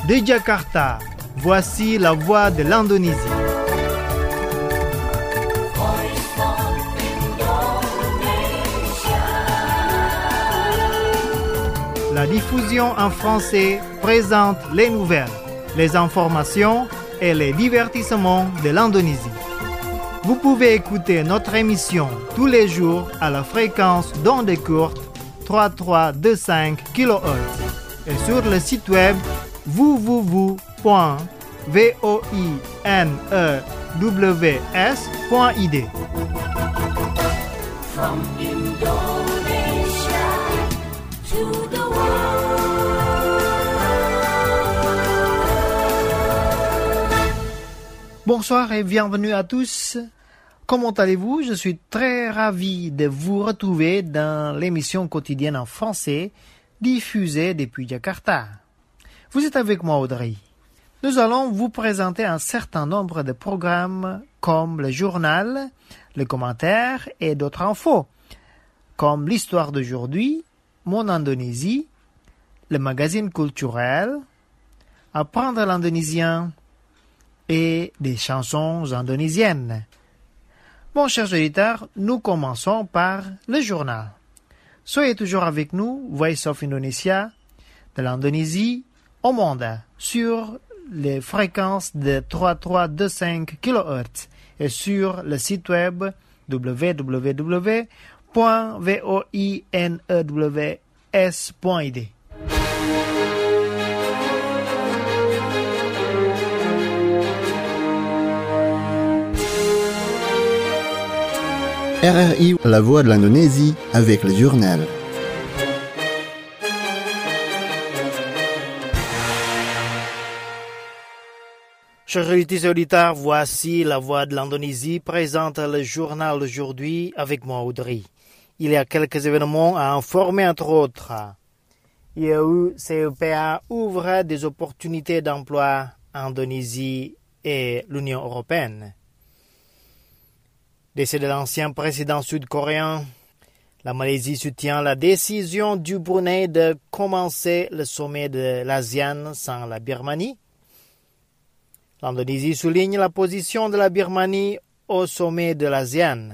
De Jakarta, voici la voix de l'Indonésie. La diffusion en français présente les nouvelles, les informations et les divertissements de l'Indonésie. Vous pouvez écouter notre émission tous les jours à la fréquence d'ondes courtes 3325 kHz et sur le site web www.voinews.id. From Indonesia to the world. Bonsoir et bienvenue à tous. Comment allez-vous? Je suis très ravi de vous retrouver dans l'émission quotidienne en français diffusée depuis Jakarta. Vous êtes avec moi, Audrey. Nous allons vous présenter un certain nombre de programmes comme le journal, le commentaire et d'autres infos, comme l'histoire d'aujourd'hui, mon Indonésie, le magazine culturel, apprendre l'indonésien et des chansons indonésiennes. Bon, chers auditeurs, nous commençons par le journal. Soyez toujours avec nous, Voice of Indonesia, de l'Indonésie au monde, sur les fréquences de 3325 kHz et sur le site web www.voinews.id. RRI, la voix de l'Indonésie, avec le journal. Chers auditeurs, voici la voix de l'Indonésie présente le journal d'aujourd'hui avec moi, Audrey. Il y a quelques événements à informer, entre autres. IEU-CEPA ouvre des opportunités d'emploi en Indonésie et l'Union européenne. Décès de l'ancien président sud-coréen, la Malaisie soutient la décision du Brunei de commencer le sommet de l'ASEAN sans la Birmanie. L'Indonésie souligne la position de la Birmanie au sommet de l'ASEAN.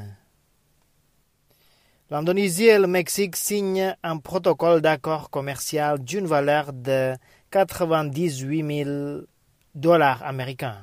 L'Indonésie et le Mexique signent un protocole d'accord commercial d'une valeur de 98 000 $ américains.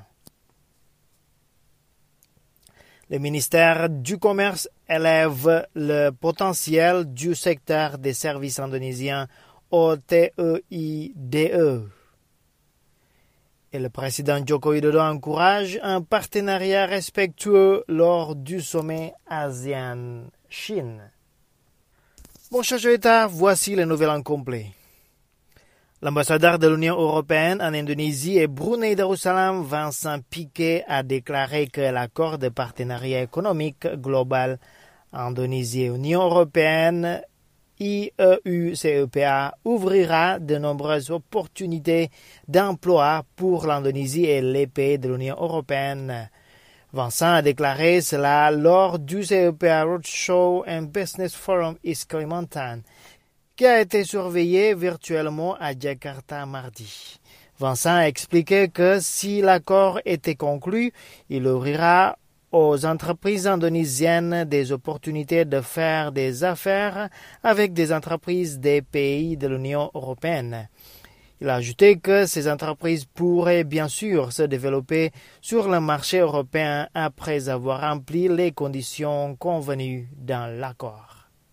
Le ministère du Commerce élève le potentiel du secteur des services indonésiens au TEIDE. Et le président Joko Widodo encourage un partenariat respectueux lors du sommet ASEAN-Chine. Bon, chers auditeurs, voici les nouvelles en complet. L'ambassadeur de l'Union européenne en Indonésie et Brunei Darussalam, Vincent Piquet, a déclaré que l'accord de partenariat économique global Indonésie et Union européenne IEU-CEPA ouvrira de nombreuses opportunités d'emploi pour l'Indonésie et les pays de l'Union européenne. Vincent a déclaré cela lors du CEPA Roadshow and Business Forum East Kalimantan, qui a été surveillé virtuellement à Jakarta mardi. Vincent a expliqué que si l'accord était conclu, il ouvrira aux entreprises indonésiennes des opportunités de faire des affaires avec des entreprises des pays de l'Union européenne. Il a ajouté que ces entreprises pourraient bien sûr se développer sur le marché européen après avoir rempli les conditions convenues dans l'accord.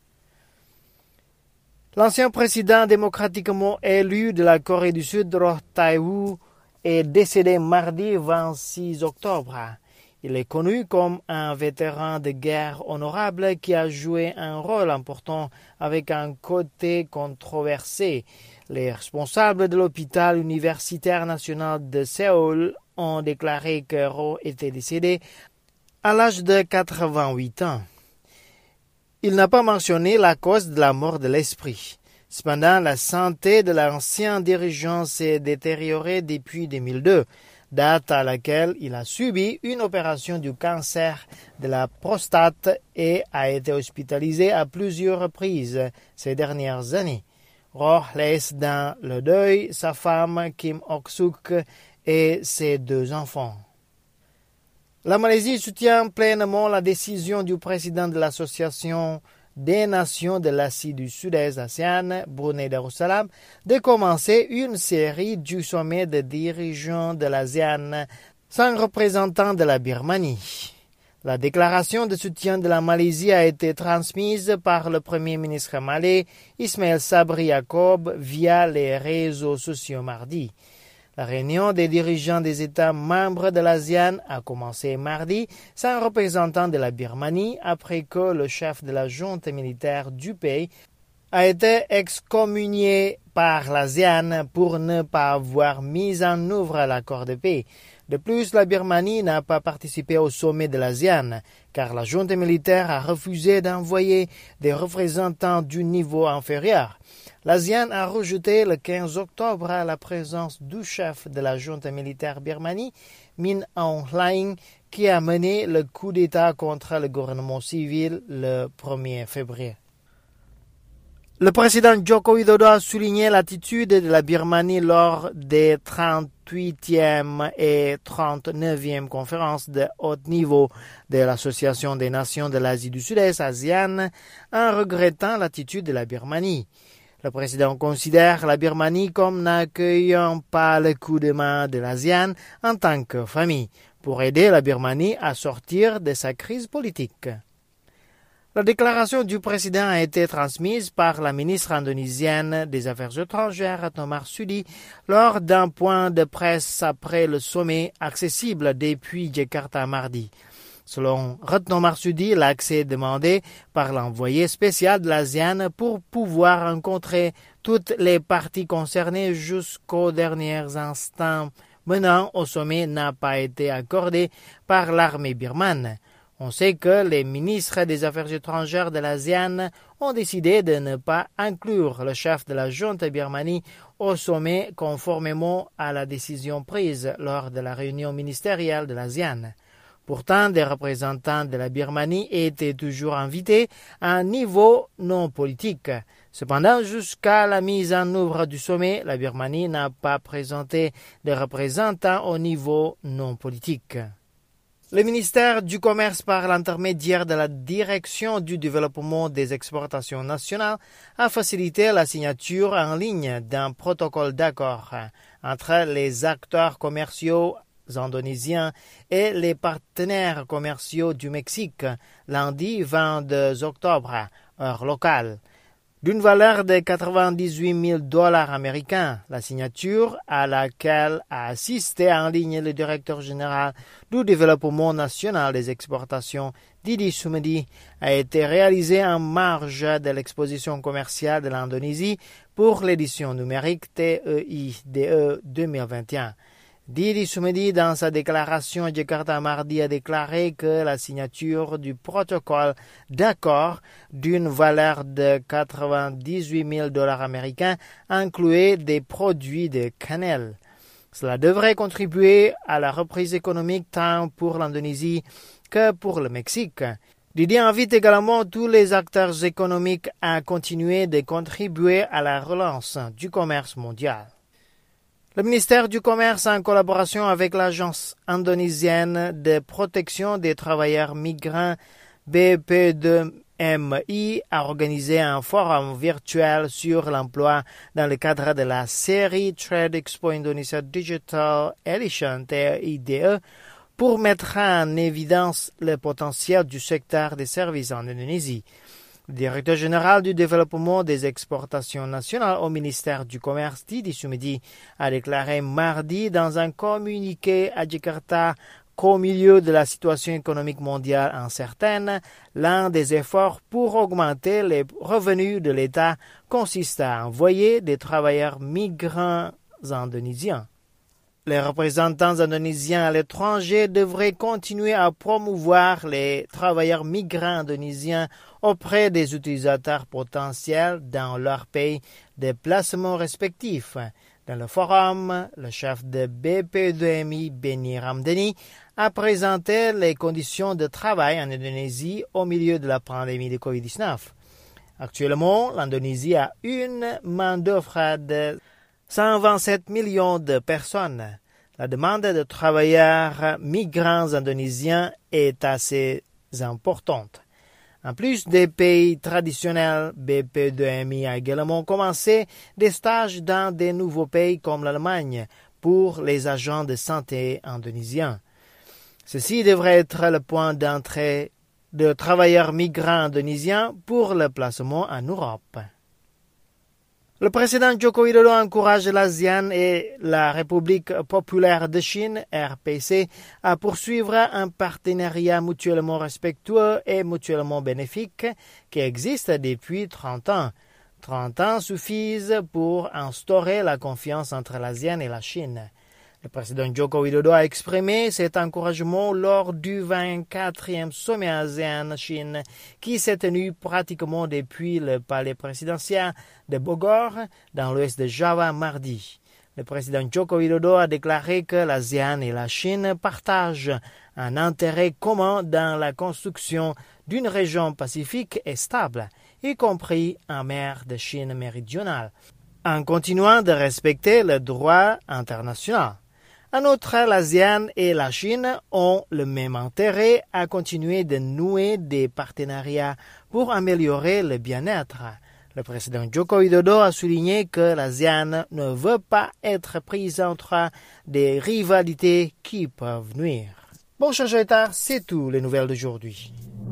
L'ancien président démocratiquement élu de la Corée du Sud, Roh Tae-woo, est décédé mardi 26 octobre. Il est connu comme un vétéran de guerre honorable qui a joué un rôle important avec un côté controversé. Les responsables de l'hôpital universitaire national de Séoul ont déclaré que Roh était décédé à l'âge de 88 ans. Il n'a pas mentionné la cause de la mort de l'esprit. Cependant, la santé de l'ancien dirigeant s'est détériorée depuis 2002, date à laquelle il a subi une opération du cancer de la prostate et a été hospitalisé à plusieurs reprises ces dernières années. Roh laisse dans le deuil sa femme Kim Ok-suk et ses 2 enfants. La Malaisie soutient pleinement la décision du président de l'Association des Nations de l'Asie du Sud-Est ASEAN, Brunei Darussalam, de commencer une série du sommet de dirigeants de l'ASEAN sans représentant de la Birmanie. La déclaration de soutien de la Malaisie a été transmise par le Premier ministre malais Ismail Sabri Yaakob via les réseaux sociaux mardi. La réunion des dirigeants des États membres de l'ASEAN a commencé mardi sans représentant de la Birmanie après que le chef de la junte militaire du pays a été excommunié par l'ASEAN pour ne pas avoir mis en œuvre l'accord de paix. De plus, la Birmanie n'a pas participé au sommet de l'ASEAN, car la junte militaire a refusé d'envoyer des représentants du niveau inférieur. L'ASEAN a rejeté le 15 octobre la présence du chef de la junte militaire Birmanie, Min Aung Hlaing, qui a mené le coup d'État contre le gouvernement civil le 1er février. Le président Joko Widodo a souligné l'attitude de la Birmanie lors des 38e et 39e conférences de haut niveau de l'Association des Nations de l'Asie du Sud-Est, ASEAN, en regrettant l'attitude de la Birmanie. Le président considère la Birmanie comme n'accueillant pas le coup de main de l'ASEAN en tant que famille, pour aider la Birmanie à sortir de sa crise politique. La déclaration du président a été transmise par la ministre indonésienne des Affaires étrangères, Retno Marsudi, lors d'un point de presse après le sommet accessible depuis Jakarta mardi. Selon Retno Marsudi, l'accès demandé par l'envoyé spécial de l'ASEAN pour pouvoir rencontrer toutes les parties concernées jusqu'aux derniers instants menant au sommet n'a pas été accordé par l'armée birmane. On sait que les ministres des Affaires étrangères de l'ASEAN ont décidé de ne pas inclure le chef de la junte Birmanie au sommet conformément à la décision prise lors de la réunion ministérielle de l'ASEAN. Pourtant, des représentants de la Birmanie étaient toujours invités à un niveau non politique. Cependant, jusqu'à la mise en œuvre du sommet, la Birmanie n'a pas présenté de représentants au niveau non politique. Le ministère du Commerce, par l'intermédiaire de la Direction du développement des exportations nationales, a facilité la signature en ligne d'un protocole d'accord entre les acteurs commerciaux indonésiens et les partenaires commerciaux du Mexique lundi 22 octobre, heure locale. D'une valeur de $98,000 américains, la signature à laquelle a assisté en ligne le directeur général du développement national des exportations, Didi Sumedi, a été réalisée en marge de l'exposition commerciale de l'Indonésie pour l'édition numérique TEIDE 2021. Didi Sumedi, dans sa déclaration à Jakarta mardi, a déclaré que la signature du protocole d'accord d'une valeur de $98,000 américains incluait des produits de cannelle. Cela devrait contribuer à la reprise économique tant pour l'Indonésie que pour le Mexique. Didi invite également tous les acteurs économiques à continuer de contribuer à la relance du commerce mondial. Le ministère du Commerce, en collaboration avec l'Agence indonésienne de protection des travailleurs migrants BP2MI, a organisé un forum virtuel sur l'emploi dans le cadre de la série Trade Expo Indonesia Digital Edition TEIDE pour mettre en évidence le potentiel du secteur des services en Indonésie. Le directeur général du développement des exportations nationales au ministère du Commerce, Didi Sumedi, a déclaré mardi dans un communiqué à Jakarta qu'au milieu de la situation économique mondiale incertaine, l'un des efforts pour augmenter les revenus de l'État consiste à envoyer des travailleurs migrants indonésiens. Les représentants indonésiens à l'étranger devraient continuer à promouvoir les travailleurs migrants indonésiens auprès des utilisateurs potentiels dans leur pays de placement respectif. Dans le forum, le chef de BP2MI, Benny Ramdhani, a présenté les conditions de travail en Indonésie au milieu de la pandémie de Covid-19. Actuellement, l'Indonésie a une main-d'œuvre de 127 millions de personnes. La demande de travailleurs migrants indonésiens est assez importante. En plus des pays traditionnels, BP2MI a également commencé des stages dans de nouveaux pays comme l'Allemagne pour les agents de santé indonésiens. Ceci devrait être le point d'entrée de travailleurs migrants indonésiens pour le placement en Europe. Le président Joko Widodo encourage l'ASEAN et la République populaire de Chine, RPC, à poursuivre un partenariat mutuellement respectueux et mutuellement bénéfique qui existe depuis 30 ans. 30 ans suffisent pour instaurer la confiance entre l'ASEAN et la Chine. Le président Joko Widodo a exprimé cet encouragement lors du 24e sommet ASEAN-Chine qui s'est tenu pratiquement depuis le palais présidentiel de Bogor dans l'ouest de Java mardi. Le président Joko Widodo a déclaré que l'ASEAN et la Chine partagent un intérêt commun dans la construction d'une région pacifique et stable, y compris en mer de Chine méridionale, en continuant de respecter le droit international. En outre, l'ASEAN et la Chine ont le même intérêt à continuer de nouer des partenariats pour améliorer le bien-être. Le président Joko Widodo a souligné que l'ASEAN ne veut pas être prise entre des rivalités qui peuvent nuire. Bon, chers auditeurs, c'est tout les nouvelles d'aujourd'hui.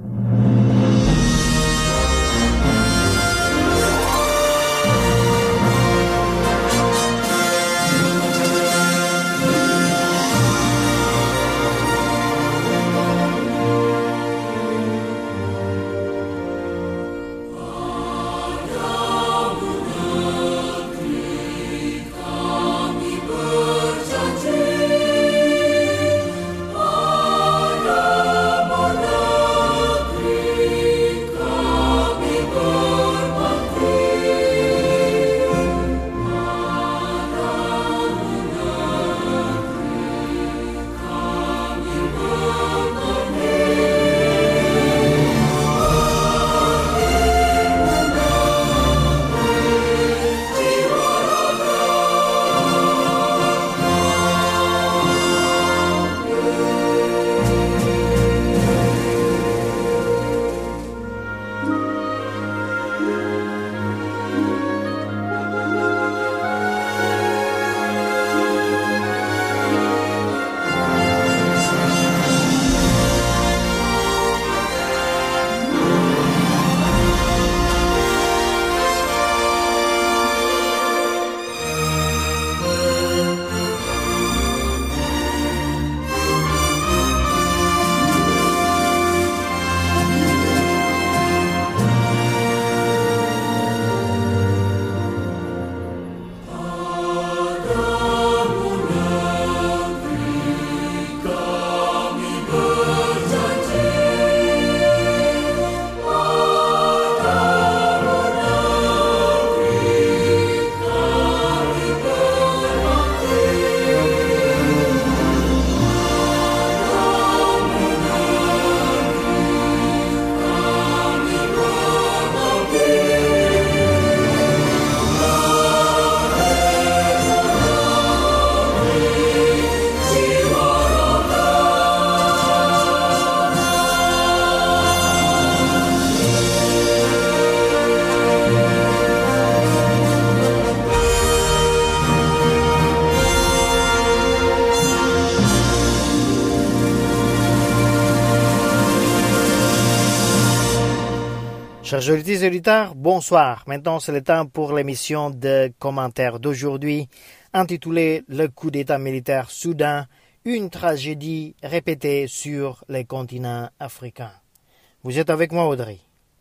Chers auditeurs et auditeurs, bonsoir. Maintenant, c'est le temps pour l'émission de commentaires d'aujourd'hui, intitulée « Le coup d'État militaire soudain, une tragédie répétée sur le continent africain ». Vous êtes avec moi, Audrey.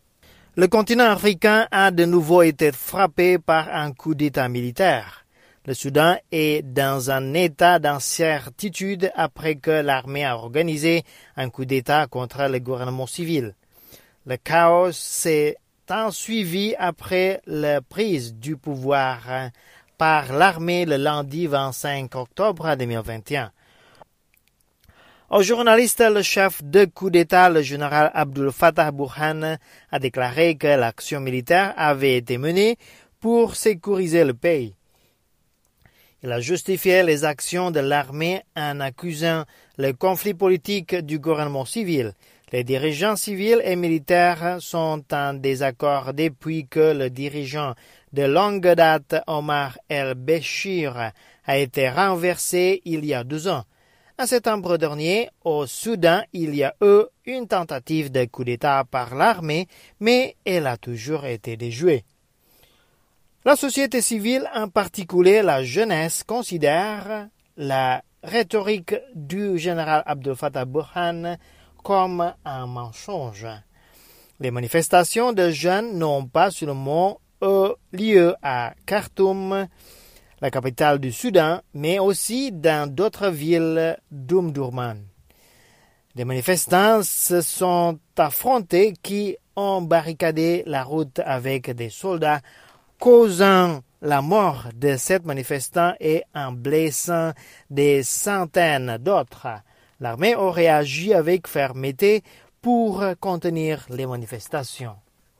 Le continent africain a de nouveau été frappé par un coup d'État militaire. Le Soudan est dans un état d'incertitude après que l'armée a organisé un coup d'État contre le gouvernement civil. Le chaos s'est ensuivi après la prise du pouvoir par l'armée le lundi 25 octobre 2021. Au journaliste, le chef de coup d'État, le général Abdel Fattah Burhan, a déclaré que l'action militaire avait été menée pour sécuriser le pays. Il a justifié les actions de l'armée en accusant le conflit politique du gouvernement civil. Les dirigeants civils et militaires sont en désaccord depuis que le dirigeant de longue date, Omar el-Béchir, a été renversé il y a 2 ans. En septembre dernier, au Soudan, il y a eu une tentative de coup d'État par l'armée, mais elle a toujours été déjouée. La société civile, en particulier la jeunesse, considère la rhétorique du général Abdel Fattah Burhan comme un mensonge. Les manifestations de jeunes n'ont pas seulement eu lieu à Khartoum, la capitale du Soudan, mais aussi dans d'autres villes d'Omdurman. Des manifestants se sont affrontés qui ont barricadé la route avec des soldats, causant la mort de 7 manifestants et en blessant des centaines d'autres. L'armée aurait agi avec fermeté pour contenir les manifestations.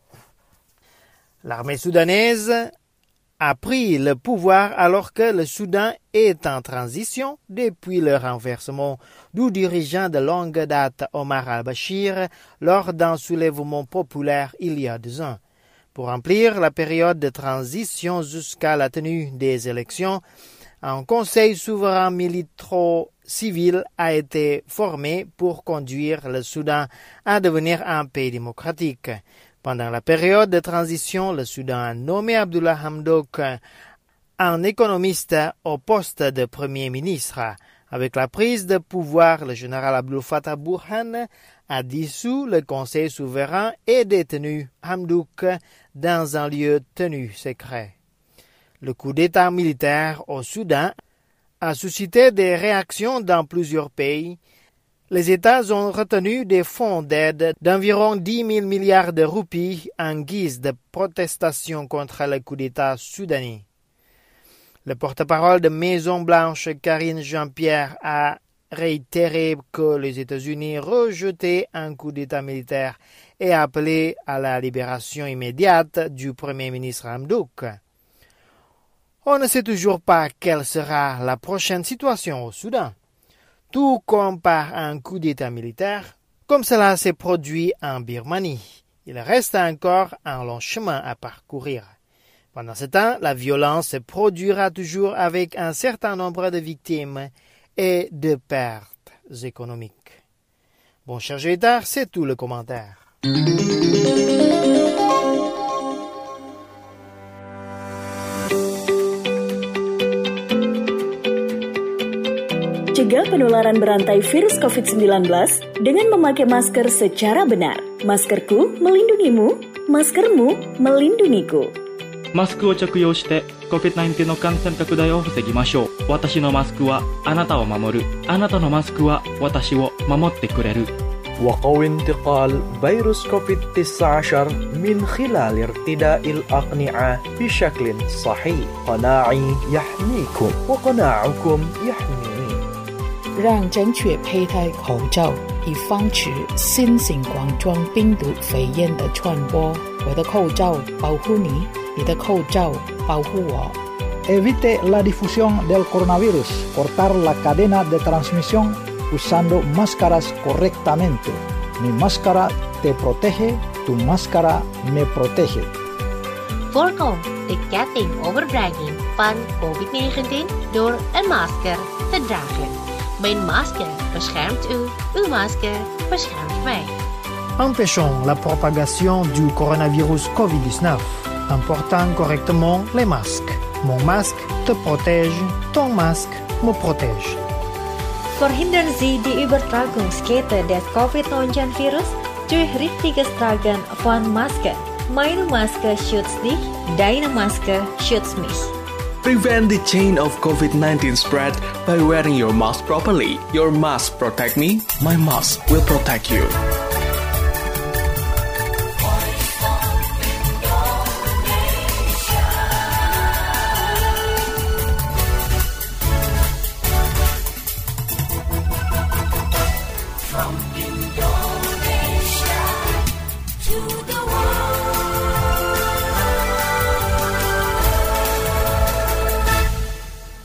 L'armée soudanaise a pris le pouvoir alors que le Soudan est en transition depuis le renversement du dirigeant de longue date Omar al-Béchir lors d'un soulèvement populaire il y a 2 ans. Pour remplir la période de transition jusqu'à la tenue des élections, un conseil souverain militaro-civil a été formé pour conduire le Soudan à devenir un pays démocratique. Pendant la période de transition, le Soudan a nommé Abdullah Hamdok, un économiste, au poste de Premier ministre. Avec la prise de pouvoir, le général Abdel Fattah Burhan a dissous le Conseil souverain et détenu Hamdok dans un lieu tenu secret. Le coup d'État militaire au Soudan a suscité des réactions dans plusieurs pays. Les États ont retenu des fonds d'aide d'environ 10 000 milliards de roupies en guise de protestation contre le coup d'État soudanais. Le porte-parole de Maison-Blanche, Karine Jean-Pierre, a réitéré que les États-Unis rejetaient un coup d'État militaire et appelé à la libération immédiate du Premier ministre Hamdok. On ne sait toujours pas quelle sera la prochaine situation au Soudan. Tout comme par un coup d'État militaire, comme cela s'est produit en Birmanie. Il reste encore un long chemin à parcourir. Pendant ce temps, la violence se produira toujours avec un certain nombre de victimes et de pertes économiques. Bon, cher Gédar, c'est tout le commentaire. Cegah penularan berantai virus COVID-19 dengan memakai masker secara benar. Maskerku melindungimu, maskermu melindungiku. マスクを着用して COVID-19 の感染拡大を防ぎましょう。私のマスクはあなたを守る。あなたのマスクは私を守ってくれる。 وقوي انتقال فيروس كوفيد-19 من خلال ارتداء الأقنعة بشكل صحيح. قناعي يحميكم وقناعكم يحميني. 让正确佩戴口罩，以防止新型冠状病毒肺炎的传播。我的口罩保护你，你的口罩保护我。 Evite la difusión del coronavirus. Cortar la cadena de transmisión usando máscaras correctamente. Mi máscara te protege, tu máscara me protege. Voorkom de ketting overdraging van COVID-19 door een masker te dragen. Mijn masker beschermt u, uw masker beschermt mij. Empêchons la propagation du coronavirus COVID-19 en portant correctement les masques. Mon masque te protège, ton masque me protège. Verhindern Sie die Übertragungskette des Covid-19-Virus durch richtiges Tragen von Masken. Meine Maske schützt dich, deine Maske schützt mich. Prevent the chain of COVID-19 spread by wearing your mask properly. Your mask protect me, my mask will protect you.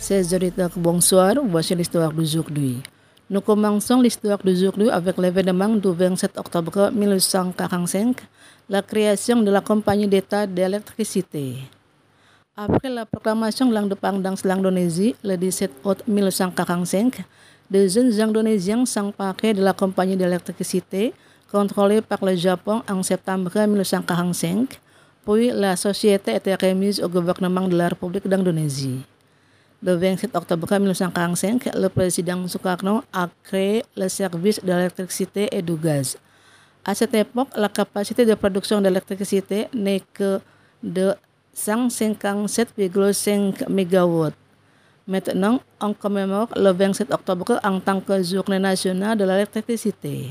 Chers auditeurs, bonsoir, voici l'histoire d'aujourd'hui. Nous commençons l'histoire d'aujourd'hui avec l'événement du 27 octobre 1945, la création de la Compagnie d'État d'électricité. Après la proclamation de l'indépendance de l'Indonésie, le 17 août 1945, des jeunes Indonésiens s'emparaient de la Compagnie d'électricité, contrôlée par le Japon en septembre 1945, puis la société était remise au gouvernement de la République d'Indonésie. Le 27 octobre 1945, le président Sukarno a créé le service de l'électricité et du gaz. À cette époque, la capacité de production d'électricité n'est que de 157,5 MW. Maintenant, on commémore le 27 octobre en tant que journée nationale de l'électricité.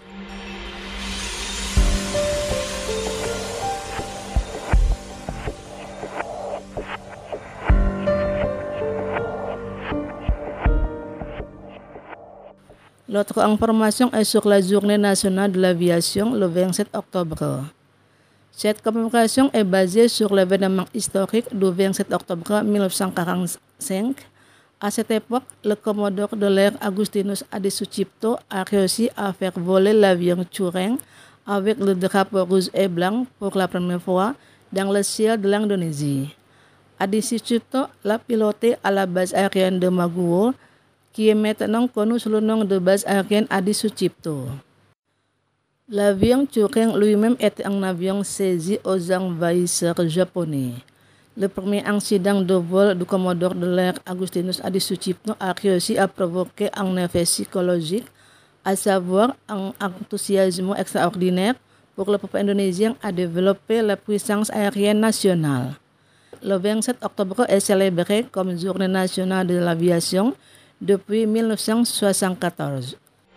L'autre information est sur la journée nationale de l'aviation le 27 octobre. Cette commémoration est basée sur l'événement historique du 27 octobre 1945. À cette époque, le commodore de l'air Agustinus Adi Sucipto a réussi à faire voler l'avion Cureng avec le drapeau rouge et blanc pour la première fois dans le ciel de l'Indonésie. Adi Sucipto l'a piloté à la base aérienne de Maguwo, qui est maintenant connu sous le nom de base aérienne Adi Sucipto. L'avion Cureng lui-même était un avion saisi aux envahisseurs japonais. Le premier incident de vol du commodore de l'air Agustinus Adi Sucipto a réussi à provoquer un effet psychologique, à savoir un enthousiasme extraordinaire pour le peuple indonésien à développer la puissance aérienne nationale. Le 27 octobre est célébré comme journée nationale de l'aviation depuis 1974.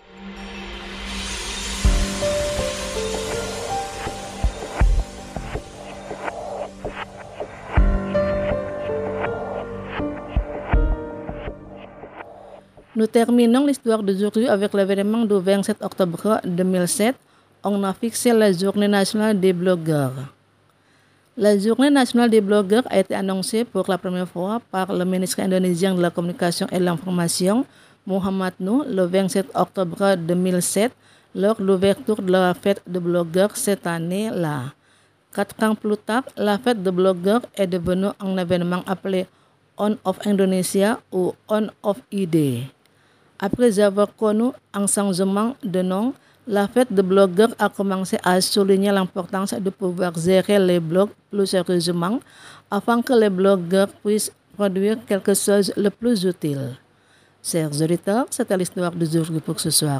Nous terminons l'histoire d'aujourd'hui avec l'événement du 27 octobre 2007. On a fixé la journée nationale des blogueurs. La journée nationale des blogueurs a été annoncée pour la première fois par le ministre indonésien de la Communication et de l'Information, Muhammad Nuh, le 27 octobre 2007, lors de l'ouverture de la fête de blogueurs cette année-là. 4 ans plus tard, la fête de blogueurs est devenue un événement appelé On of Indonesia ou On of ID. Après avoir connu un changement de nom, la fête de blogueurs a commencé à souligner l'importance de pouvoir gérer les blogs plus sérieusement afin que les blogueurs puissent produire quelque chose de plus utile. Chers auditeurs, c'était l'histoire d'aujourd'hui pour ce soir.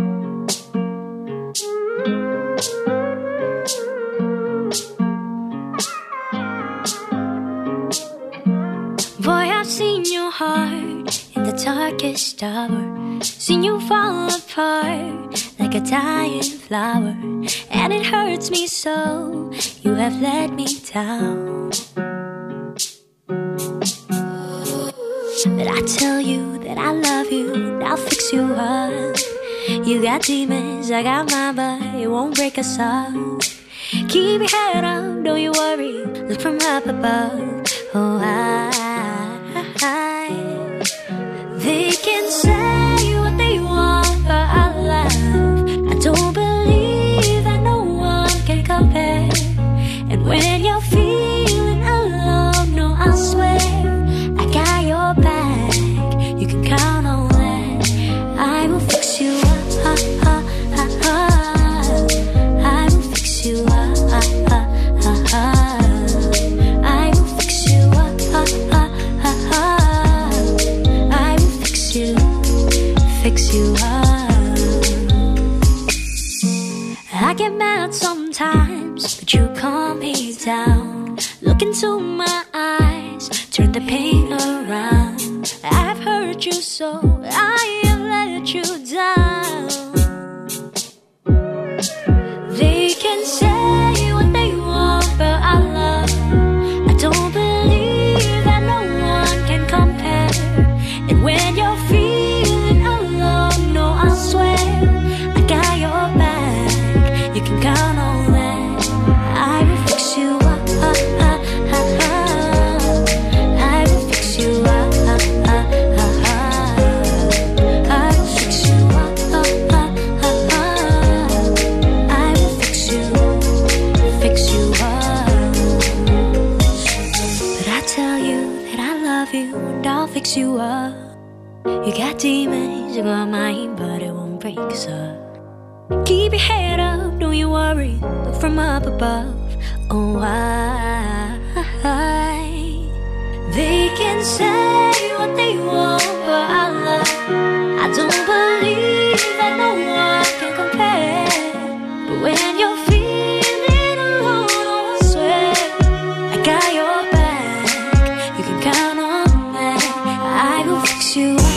Boy, I've seen your heart in the darkest hour, seen you fall apart like a dying flower, and it hurts me so. You have let me down, but I tell you that I love you, and I'll fix you up. You got demons, I got mine, but it won't break us up. Keep your head up, don't you worry, look from up above. Oh, they can say what they want, but I love. I don't believe that no one can compare. And when you're feeling alone, no, I swear I got your back. You can count on that. I will fix you up. I will fix you up. I will fix you up. I will fix you up. I get mad sometimes, but you calm me down. Look into my eyes, turn the pain around. I've hurt you so, I have let you down. They can say what they want, but I love. I don't believe that no one can compare. And when you're feeling alone, no, I swear I got your back. You can count on that. I will fix you up. I will fix you up. You got demons in my mind, but it won't break us up. Keep your head up, don't you worry. Look from up above. Oh, they can say what they want, but I don't believe that no one can compare. But when you're feeling alone, I swear I got your back. You can count on that. I will fix you up.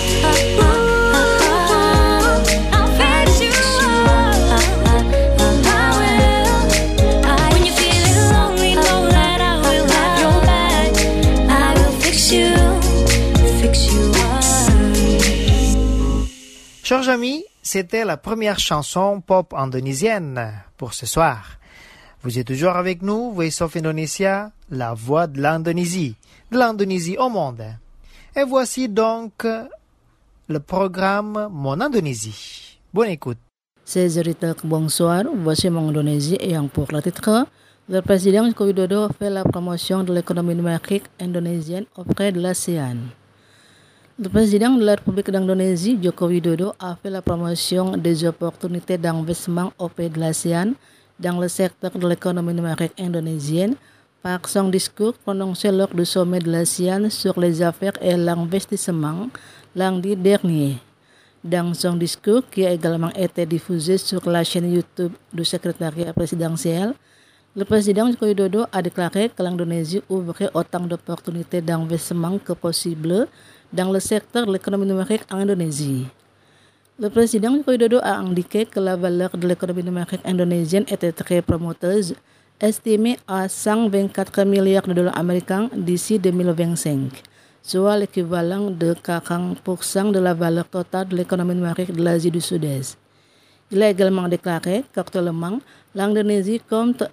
Chers amis, c'était la première chanson pop indonésienne pour ce soir. Vous êtes toujours avec nous, Voice of Indonesia, la voix de l'Indonésie au monde. Et voici donc le programme Mon Indonésie. Bonne écoute. C'est Zerita bonsoir, voici Mon Indonésie ayant pour le titre le président Joko Widodo fait la promotion de l'économie numérique indonésienne auprès de l'ASEAN. Le président de la République d'Indonésie, Joko Widodo, a fait la promotion des opportunités d'investissement auprès de l'ASEAN dans le secteur de l'économie numérique indonésienne par son discours prononcé lors du sommet de l'ASEAN sur les affaires et l'investissement lundi dernier. Dans son discours, qui a également été diffusé sur la chaîne YouTube du secrétariat présidentiel, le président Joko Widodo a déclaré que l'Indonésie ouvrait autant d'opportunités d'investissement que possible dans le secteur de l'économie numérique en Indonésie. Le président Joko Widodo a indiqué que la valeur de l'économie numérique indonésienne était très prometteuse, estimée à 124 milliards de dollars américains d'ici 2025, soit l'équivalent de 40% de la valeur totale de l'économie numérique de l'Asie du Sud-Est. Il a également déclaré qu'actuellement, l'Indonésie compte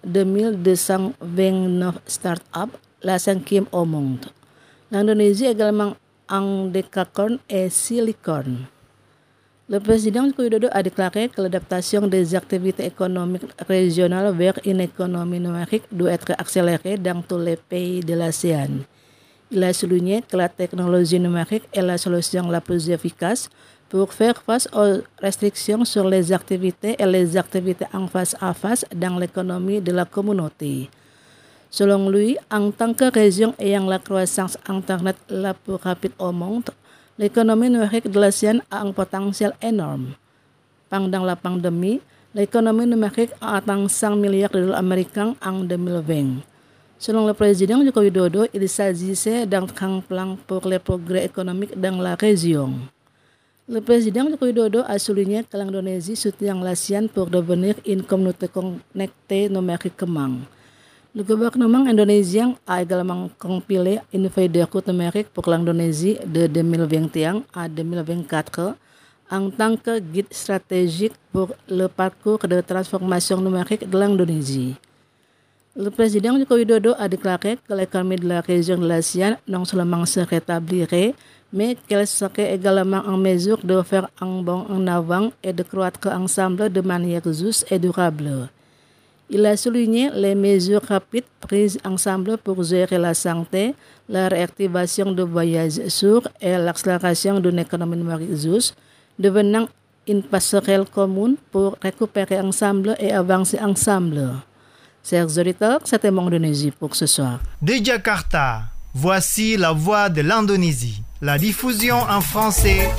2229 start-up, la 5e au monde. L'Indonésie est également un décacorn et 6 licornes. Le président Joko Widodo a déclaré que l'adaptation des activités économiques régionales vers une économie numérique doit être accélérée dans tous les pays de l'ASEAN. Il a souligné que la technologie numérique est la solution la plus efficace pour faire face aux restrictions sur les activités et les activités en face à face dans l'économie de la communauté. Selon lui, en tant que région ayant la croissance Internet la plus rapide au monde, l'économie numérique de l'ASEAN a un potentiel énorme. Pendant la pandémie, l'économie numérique a atteint 100 milliards de dollars américains en 2020. Selon le président Joko Widodo, il s'agissait d'un grand plan pour les progrès économiques dans la région. Le président Joko Widodo a souligné que l'Indonésie soutient l'ASEAN pour devenir une communauté connectée numériquement. Le gouvernement indonésien a également compilé une feuille de route numérique pour l'Indonésie de 2021 à 2024 en tant que guide stratégique pour le parcours de transformation numérique de l'Indonésie. Le président Joko Widodo a déclaré que l'économie de la région de l'ASEAN non seulement se rétablirait, mais qu'elle serait également en mesure de faire un bond en avant et de croître ensemble de manière juste et durable. Il a souligné les mesures rapides prises ensemble pour gérer la santé, la réactivation de voyages sûrs et l'accélération d'une économie numérique juste, devenant une passerelle commune pour récupérer ensemble et avancer ensemble. Chers auditeurs, c'était Mon Indonésie pour ce soir. De Jakarta, voici la voix de l'Indonésie. La diffusion en français.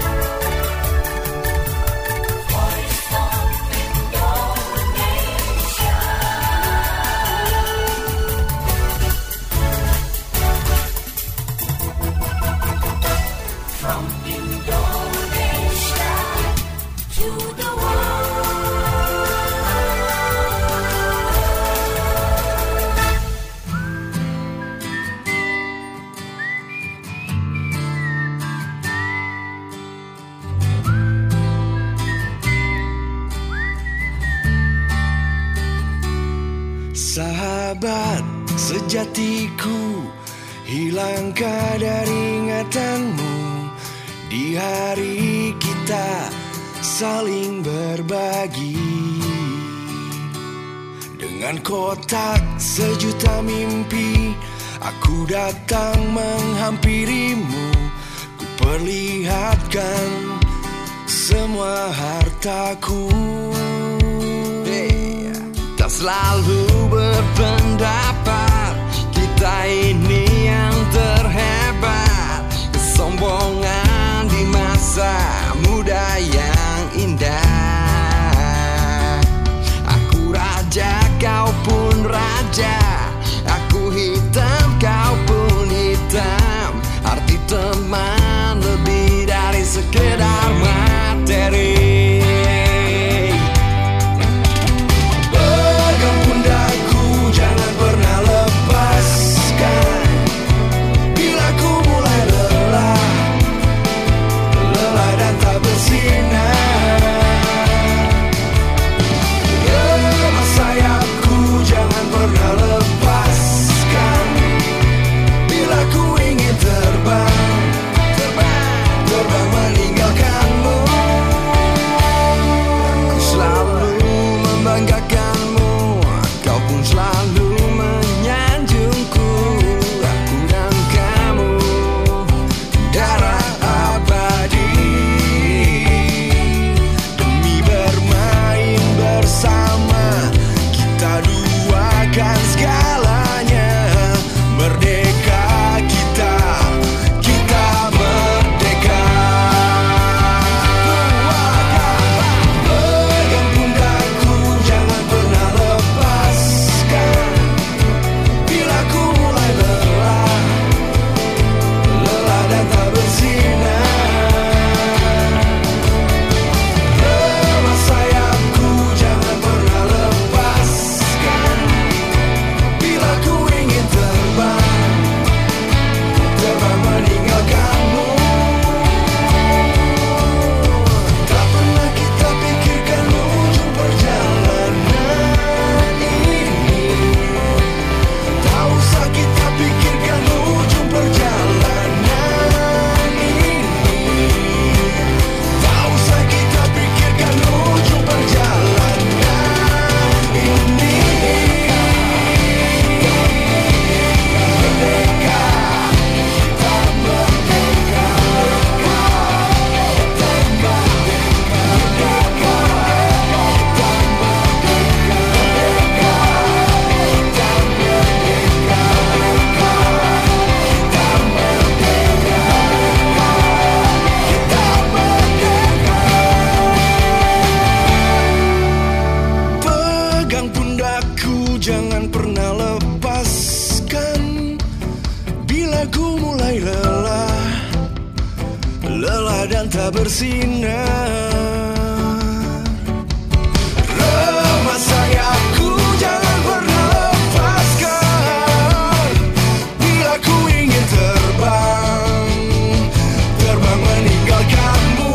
Sahabat sejatiku, hilang kadar ingatanmu di hari kita saling berbagi. Dengan kotak sejuta mimpi, aku datang menghampirimu. Ku perlihatkan semua hartaku. Tak selalu berpendapat kita ini yang terhebat. Kesombongan di masa muda yang indah. Aku raja, kau pun raja. Aku hitam, kau pun hitam. Arti teman lebih dari sekedar materi. Pegang pundakku, jangan pernah lepaskan. Bila ku mulai lelah, lelah dan tak bersinar. Lemah sayapku, jangan pernah lepaskan. Bila ku ingin terbang, terbang meninggalkanmu. Aku selalu membanggakanmu, kau pun selalu menyanjungku. Aku dan kamu darah abadi. Demi bermain bersama, kita duakan segalanya. Merdeka kita, kita merdeka. Pegang pundakku, jangan pernah lepaskan. Bila ku mulai lelah, lelah dan tak bersinar. Lemah sayapku, jangan pernah lepaskan. Bila ku ingin terbang, terbang meninggalkanmu. Tak pernah kita pikirkan ujung perjalanan ini. Tak usah kita pikirkan ujung perjalanan ini. Tak usah kita pikirkan ujung perjalanan ini. Merdeka, kita merdeka. Pegang pundakku, jangan pernah lepaskan. Bila ku mulai lelah, lelah dan tak bersinar. Lemah sayapku, jangan pernah lepaskan. Bila ku ingin terbang, terbang meninggalkanmu.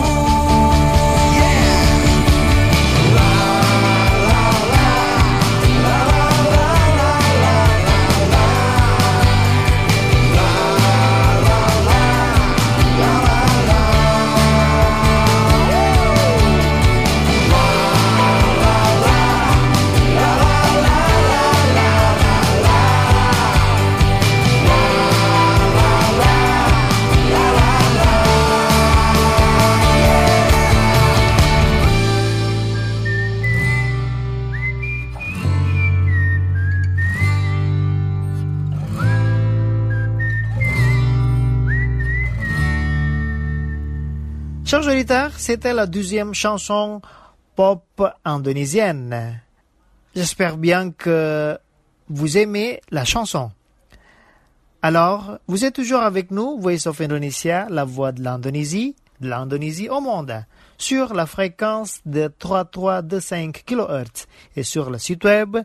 Chers auditeurs, c'était la 12e chanson pop indonésienne. J'espère bien que vous aimez la chanson. Alors, vous êtes toujours avec nous, Voice of Indonesia, la voix de l'Indonésie au monde, sur la fréquence de 3325 kHz et sur le site web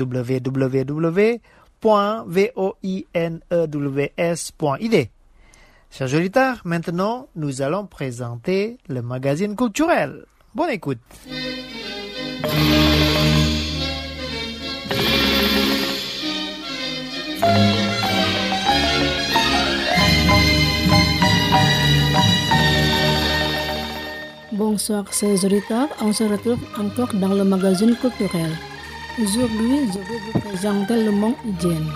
www.voinews.id. Chers auditeurs, maintenant, nous allons présenter le magazine culturel. Bonne écoute. Bonsoir, chers auditeurs. On se retrouve encore dans le magazine culturel. Aujourd'hui, je vais vous présenter le mont Ijen.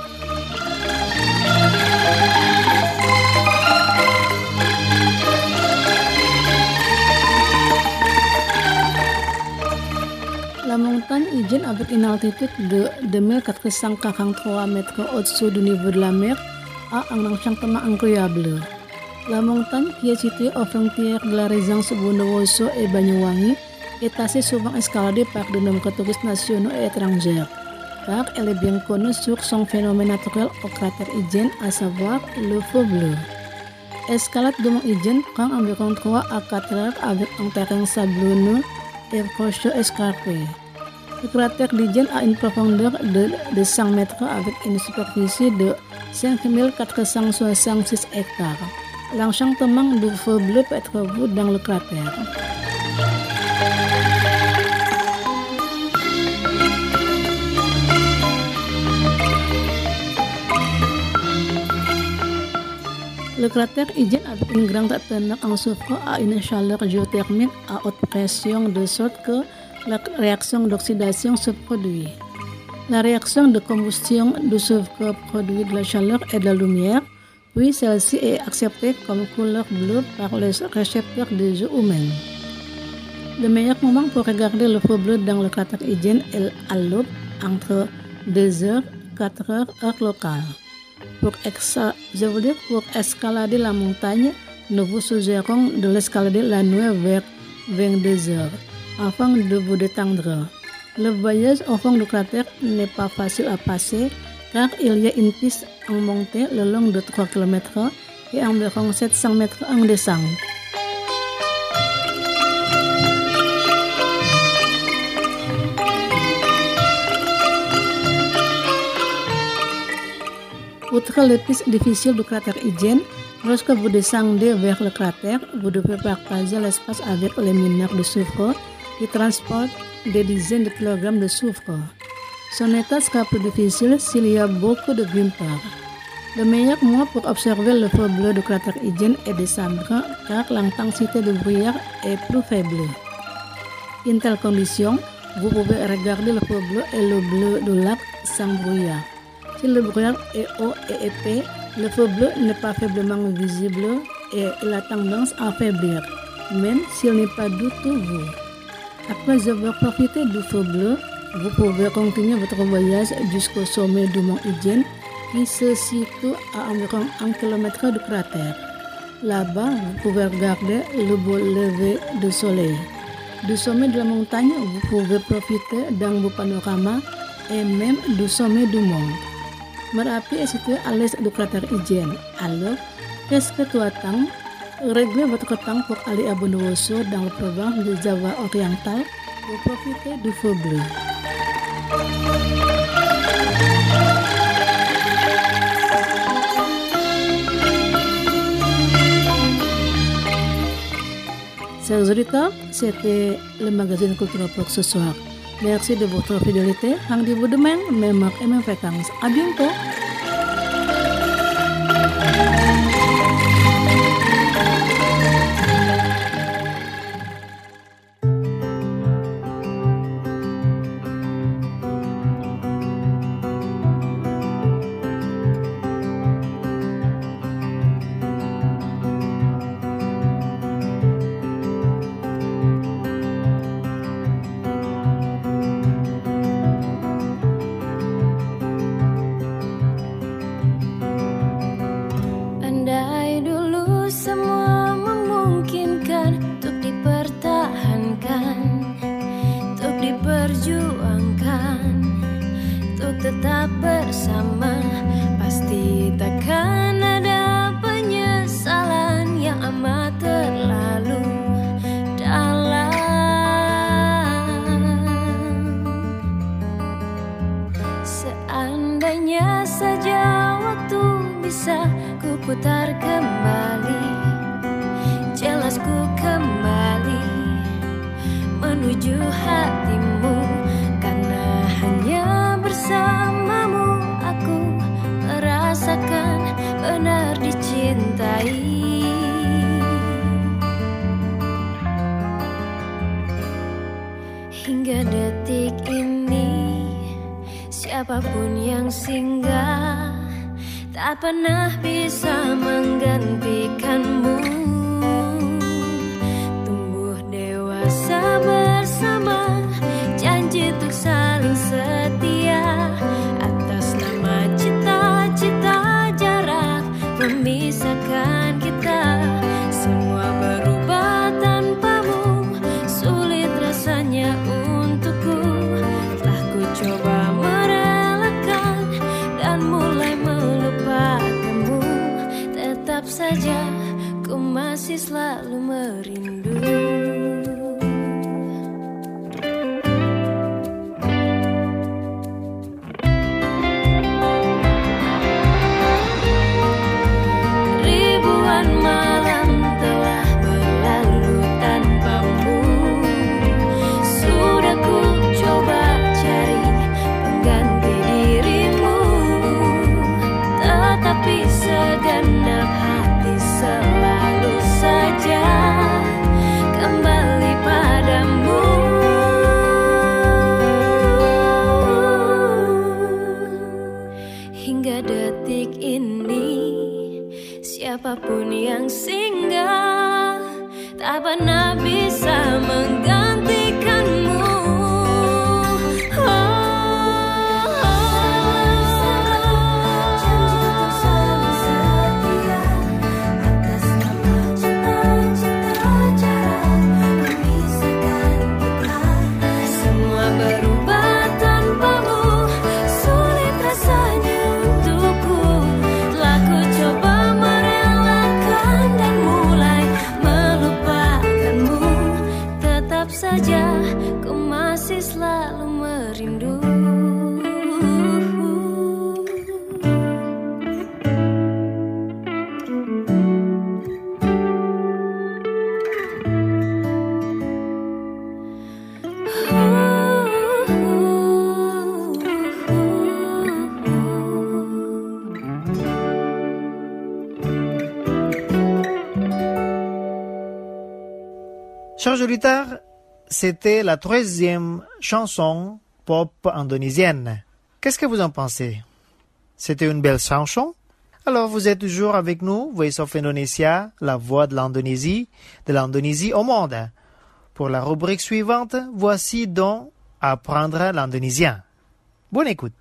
La montagne Ijen avec une altitude de 2443 mètres au-dessus du niveau de la mer a un enchantement incroyable. La montagne qui est située aux frontières de la région Bondowoso et Banyuwangi est assez souvent escaladée par de nombreux touristes nationaux et étrangers, car elle est bien connue sur son phénomène naturel au cratère Ijen, à savoir le feu bleu. Escalade de Mont Ijen prend environ 3 à 4 heures avec un terrain sablonneux et rocheux escarpé. Le cratère d'Ijen a une profondeur de 100 mètres avec une superficie de 5466 hectares. L'enchantement du feu bleu peut être vu dans le cratère. Le cratère Ijen avec une grande teneur en soufre a une chaleur géothermique à haute pression de sorte que la réaction d'oxydation se produit. La réaction de combustion du soufre produit de la chaleur et de la lumière, puis celle-ci est acceptée comme couleur bleue par les récepteurs des yeux humains. Le meilleur moment pour regarder le feu bleu dans le cratère Ijen est à l'aube entre 2h et 4h heure locale. Pour escalader la montagne, nous vous suggérons de l'escalader la nuit vers 22h, afin de vous détendre. Le voyage au fond du cratère n'est pas facile à passer, car il y a une piste en montée le long de 3 km et environ 700 mètres en descente. Outre les pistes difficiles du cratère Ijen, lorsque vous descendez vers le cratère, vous devez partager l'espace avec les mineurs de soufre qui transportent des dizaines de kilogrammes de soufre. Son état sera plus difficile s'il y a beaucoup de grimpeurs. Le meilleur mois pour observer le feu bleu du cratère Ijen est décembre, car l'intensité de brouillard est plus faible. In telle condition, vous pouvez regarder le feu bleu et le bleu du lac sans brouillard. Si le brouillard est haut et épais, le feu bleu n'est pas faiblement visible et il a tendance à faiblir, même s'il n'est pas du tout vu. Après avoir profité du feu bleu, vous pouvez continuer votre voyage jusqu'au sommet du mont Ijen qui se situe à environ 1 km du cratère. Là-bas, vous pouvez regarder le beau lever du soleil. Du sommet de la montagne, vous pouvez profiter d'un beau panorama et même du sommet du mont. Merapi est situé à l'est du cratère Ijen. Alors, qu'est-ce que tu attends? Réglez votre temps pour aller à Bondowoso dans la province de Java oriental pour profiter du feu bleu. Chers auditeurs, c'était le magazine Culture pour ce soir. Merci de votre fidélité. Rendez-vous demain, même heure et même fréquence. À bientôt. Tetap bersama, pasti takkan ada penyesalan yang amat terlalu dalam. Seandainya saja waktu bisa ku putar kembali, jelas ku kembali menuju hatimu, karena hanya bersamamu aku merasakan benar dicintai. Hingga detik ini, siapapun yang singgah tak pernah bisa menggantikanmu. Tumbuh dewasa bersama, janji coba merelakan dan mulai melupakanmu, tetap saja ku masih selalu merindu. Ribuan malam telah berlalu tanpamu, sudah ku coba cari pengganti dirimu, tetapi segenap hati selalu saja kembali padamu. Hingga detik ini, siapapun yang singgah tak pernah bisa menggantikanmu. Semua berubah tanpamu, sulit rasanya untukku. Telah ku coba merelakan dan mulai melupakanmu, tetap saja ku masih selalu merindu. Chers auditeurs, c'était la 13e chanson pop indonésienne. Qu'est-ce que vous en pensez? C'était une belle chanson? Alors vous êtes toujours avec nous, Voice of Indonesia, la voix de l'Indonésie au monde. Pour la rubrique suivante, voici donc Apprendre l'indonésien. Bonne écoute.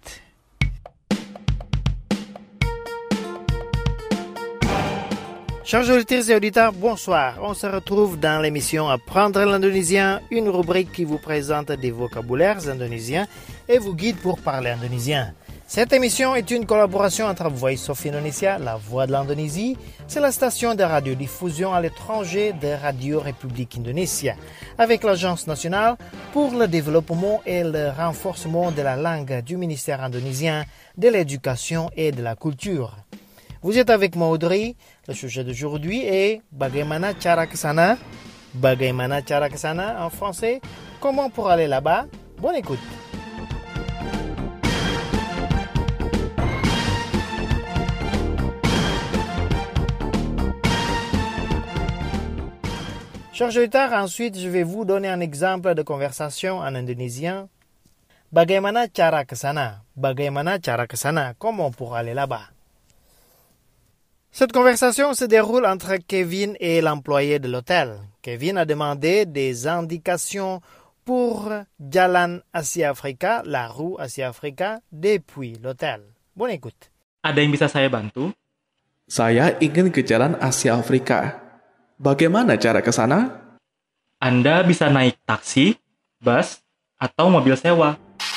Chers auditeurs et auditeurs, bonsoir. On se retrouve dans l'émission Apprendre l'indonésien, une rubrique qui vous présente des vocabulaires indonésiens et vous guide pour parler indonésien. Cette émission est une collaboration entre Voice of Indonesia, la voix de l'Indonésie, c'est la station de radiodiffusion à l'étranger de Radio République Indonésia, avec l'Agence nationale pour le développement et le renforcement de la langue du ministère indonésien de l'éducation et de la culture. Vous êtes avec moi Audrey. Le sujet d'aujourd'hui est Bagaimana cara ke sana? Bagaimana cara ke sana en français? Comment pour aller là-bas? Bonne écoute. Chers auditeurs, ensuite je vais vous donner un exemple de conversation en indonésien. Bagaimana cara ke sana? Bagaimana cara ke sana? Comment pour aller là-bas? Cette conversation se déroule entre Kevin et l'employé de l'hôtel. Kevin a demandé des indications pour Jalan Asia Afrika, la rue Asia Afrika, depuis l'hôtel. Bonne écoute. Ada yang bisa saya bantu? Saya ingin ke Jalan Asia Afrika. Bagaimana cara ke sana? Anda bisa naik taksi, bus, atau mobil sewa.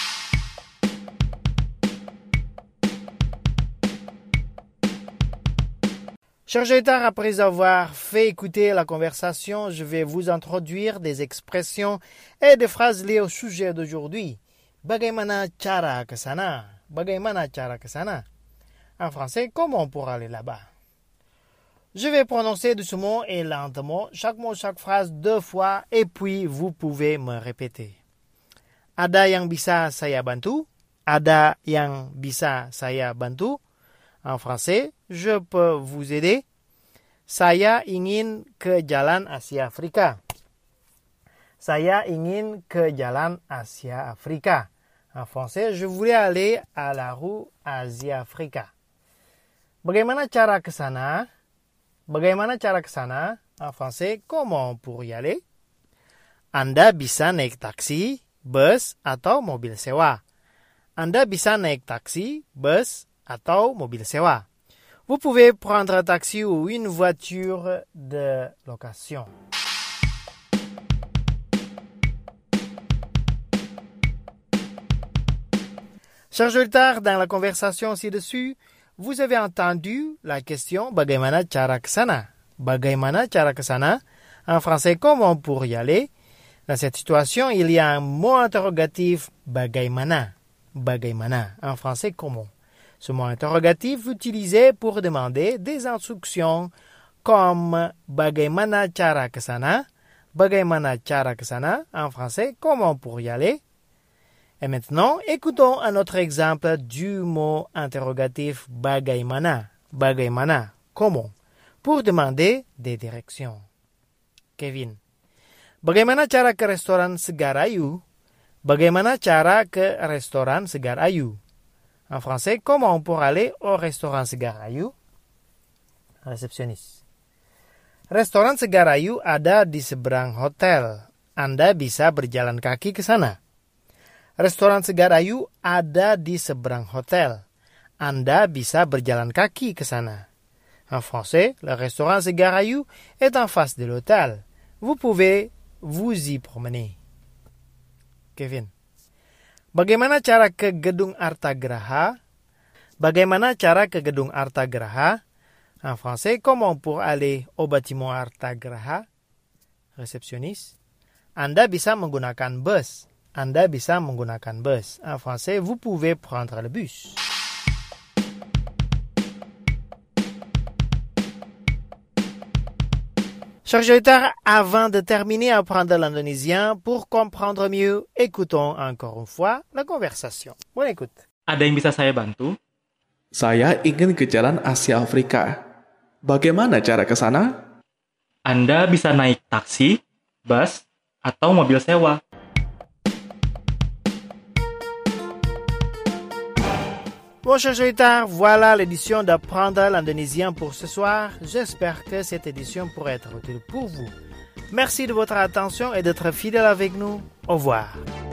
Chers auditeurs, après avoir fait écouter la conversation, je vais vous introduire des expressions et des phrases liées au sujet d'aujourd'hui. Bagaimana cara ke sana? Bagaimana cara ke sana? En français, comment pour aller là-bas? Je vais prononcer doucement et lentement chaque mot, chaque phrase 2 fois et puis vous pouvez me répéter. Ada yang bisa saya bantu? Ada yang bisa saya bantu? En français, je peux vous aider. Saya ingin ke Jalan Asia Afrika. Saya ingin ke Jalan Asia Afrika. En français, je voulais aller à la rue Asia Afrika. Bagaimana cara ke sana? Bagaimana cara ke sana? En français, comment pour y aller? Anda bisa naik taksi, bus, atau mobil sewa. Anda bisa naik taksi, bus, atau mobil sewa. Vous pouvez prendre un taxi ou une voiture de location. Chers auditeurs, dans la conversation ci-dessus, vous avez entendu la question bagaimana cara ke sana? Bagaimana cara ke sana? En français, comment pour y aller? Dans cette situation, il y a un mot interrogatif bagaimana. Bagaimana. En français, comment? Ce mot interrogatif utilisé pour demander des instructions comme bagaimana cara ke sana? Bagaimana cara ke sana? En français, comment pour y aller? Et maintenant, écoutons un autre exemple du mot interrogatif bagaimana. Bagaimana, comment? Pour demander des directions. Kevin. Bagaimana cara ke restoran Segar Ayu? Bagaimana cara ke restoran Segar Ayu? En français, comment pour aller au restaurant Segar Ayu? Resepsionis. Restoran Segar Ayu ada di seberang hotel. Anda bisa berjalan kaki ke sana. Restoran Segar Ayu ada di seberang hotel. Anda bisa berjalan kaki ke sana. En français, le restaurant Segar Ayu est en face de l'hôtel. Vous pouvez vous y promener. Kevin. Bagaimana cara ke gedung Artagraha? Bagaimana cara ke gedung Artagraha? En français, comment pour aller au bâtiment Artagraha? Resepsionis. Anda bisa menggunakan bus. Anda bisa menggunakan bus. En français, vous pouvez prendre le bus. Chers auditeurs, avant de terminer à apprendre l'indonésien, pour comprendre mieux, écoutons encore une fois la conversation. Bonne écoute. Ada yang bisa saya bantu? Saya ingin ke Jalan Asia Afrika. Bagaimana cara ke sana? Anda bisa naik taksi, bus, atau mobil sewa. Bon, chers auditeurs, voilà l'édition d'apprendre l'indonésien pour ce soir. J'espère que cette édition pourrait être utile pour vous. Merci de votre attention et d'être fidèle avec nous. Au revoir.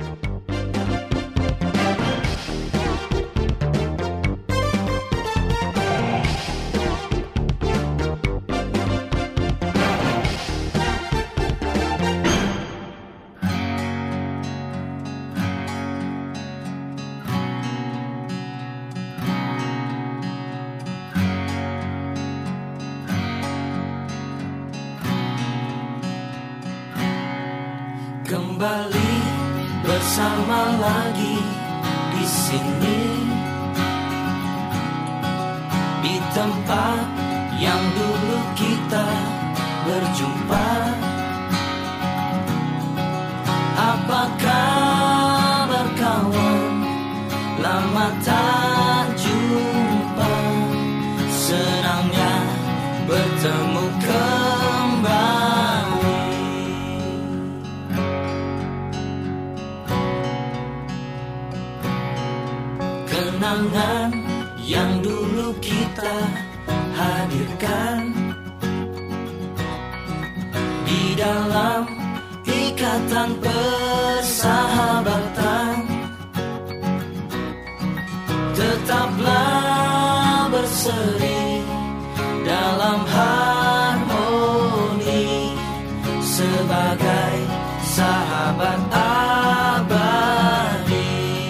Kembali bersama lagi di sini, di tempat yang dulu kita berjumpa. Apa kabar kawan? Lama tak jumpa. Senangnya bertemu kembali. Kenangan yang dulu kita hadirkan di dalam ikatan persahabatan. Tetaplah berseri dalam harmoni sebagai sahabat abadi.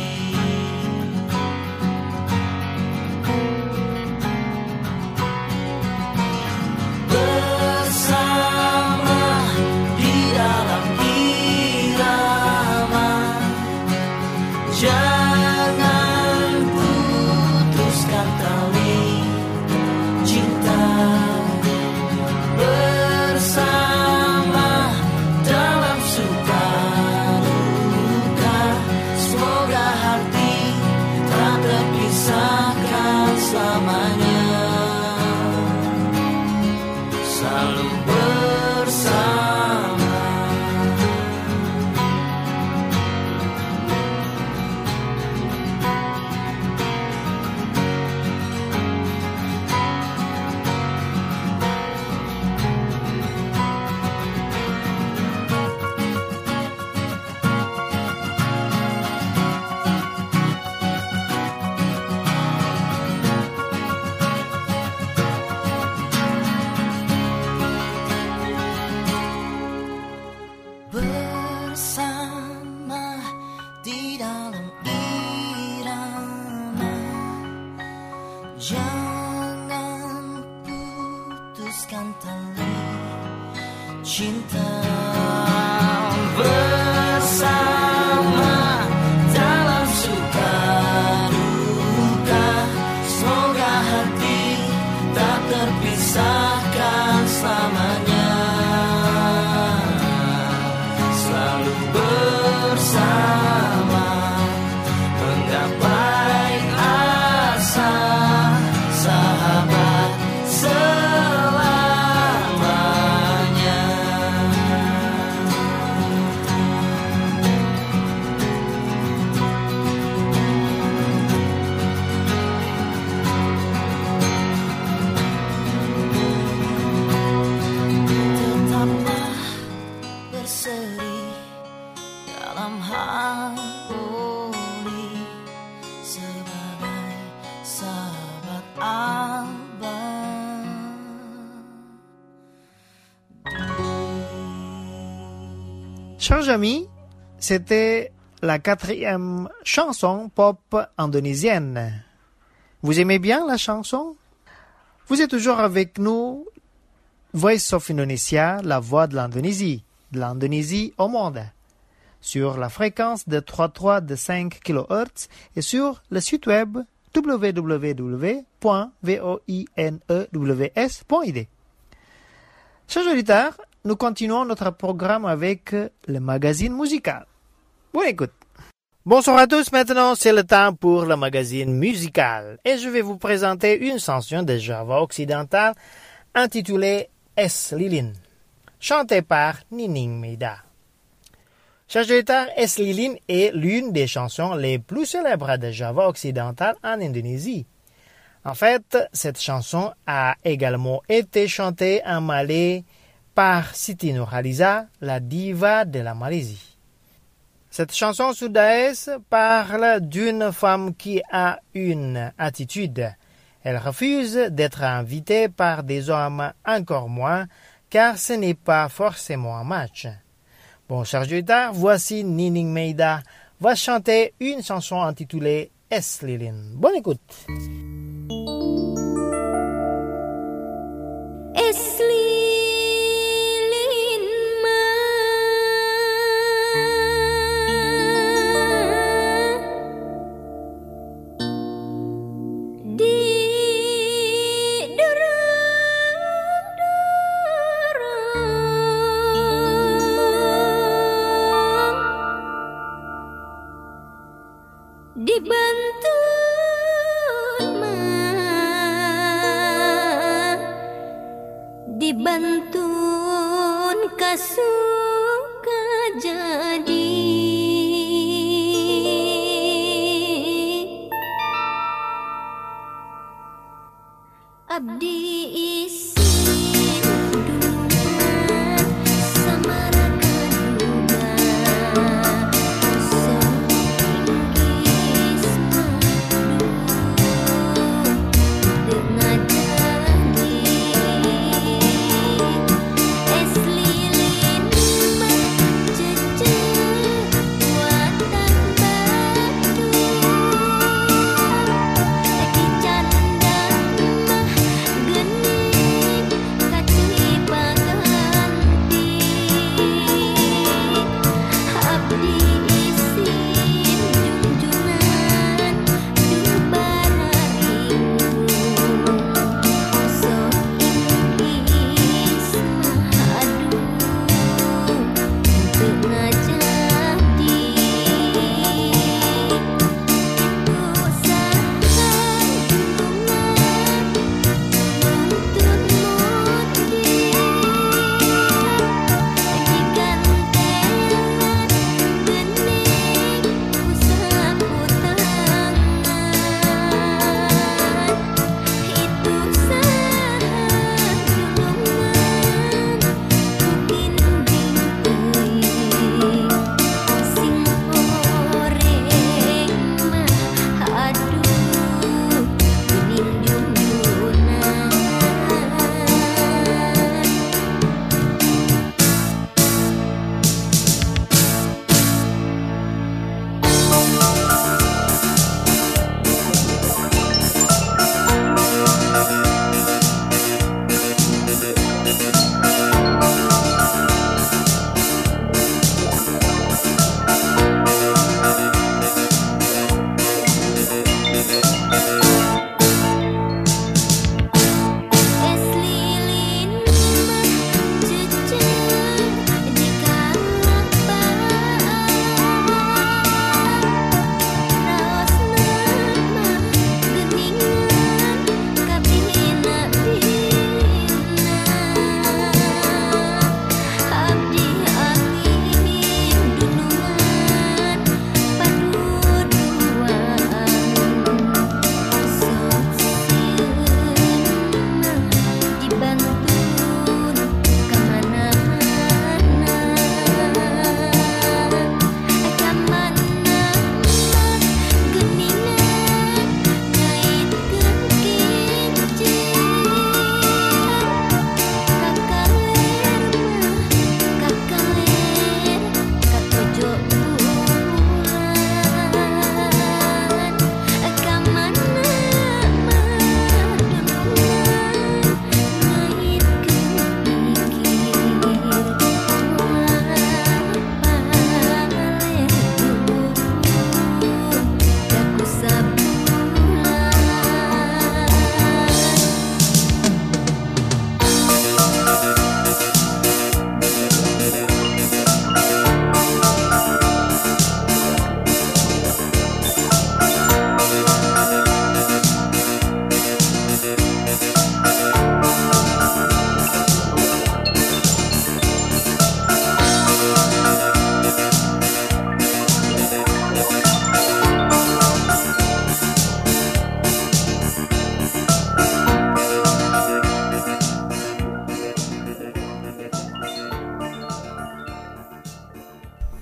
Jangan putuskan tali cinta, bersama dalam suka duka. Semoga hati tak terpisahkan selamanya, selalu bersama. Jangan putuskan tali cinta bersama dalam suka duka. Semoga hati tak terpisahkan selamanya, selalu bersama menggapai asa, sahabat selamanya. Tetaplah berseri dalam harmoni sebagai sahabat abang. Chers amis, c'était la 4e chanson pop indonésienne. Vous aimez bien la chanson? Vous êtes toujours avec nous, Voice of Indonesia, la voix de l'Indonésie au monde, sur la fréquence de 3,3 de 5 kHz et sur le site web www.voinews.id. Chers auditeurs, nous continuons notre programme avec le magazine musical. Bonne écoute. Bonsoir à tous, maintenant c'est le temps pour le magazine musical et je vais vous présenter une chanson de Java occidental intitulée Es Lilin, chantée par Nining Meida. Chers auditeurs, Es Lilin est l'une des chansons les plus célèbres de Java occidental en Indonésie. En fait, cette chanson a également été chantée en malais par Siti Nurhaliza, la diva de la Malaisie. Cette chanson soudaise parle d'une femme qui a une attitude. Elle refuse d'être invitée par des hommes, encore moins, car ce n'est pas forcément un match. Bon, chers auditeurs, voici Nining Meida va chanter une chanson intitulée Es Lilin. Bonne écoute. Es lilin ma di dibantun kasuka jadi abdi isi duman samara kaduga seringkis madu dengan geni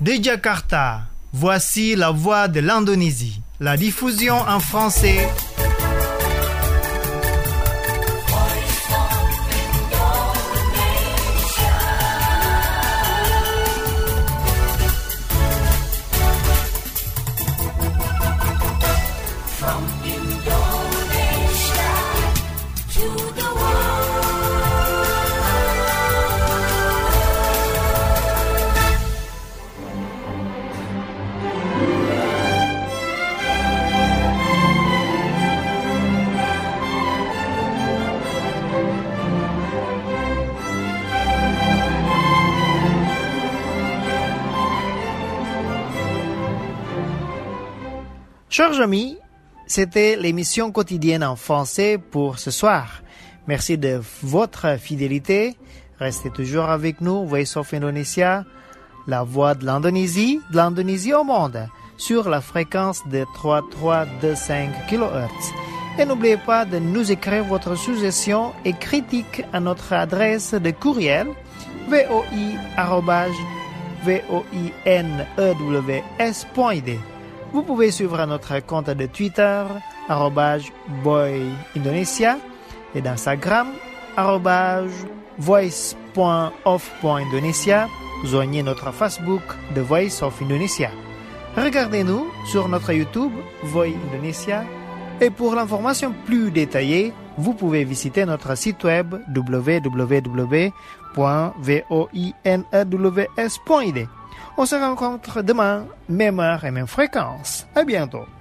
De Jakarta, voici la voix de l'Indonésie. La diffusion en français. Chers amis, c'était l'émission quotidienne en français pour ce soir. Merci de votre fidélité. Restez toujours avec nous, Voice of Indonesia, la voix de l'Indonésie au monde, sur la fréquence de 3325 kHz. Et n'oubliez pas de nous écrire votre suggestion et critique à notre adresse de courriel voi@voinews.id. Vous pouvez suivre notre compte de Twitter, @boyindonesia, et d'Instagram, @voice.of.indonesia. Joignez notre Facebook, The Voice of Indonesia. Regardez-nous sur notre YouTube, Voice Indonesia. Et pour l'information plus détaillée, vous pouvez visiter notre site web www.voinews.id. On se rencontre demain, même heure et même fréquence. À bientôt.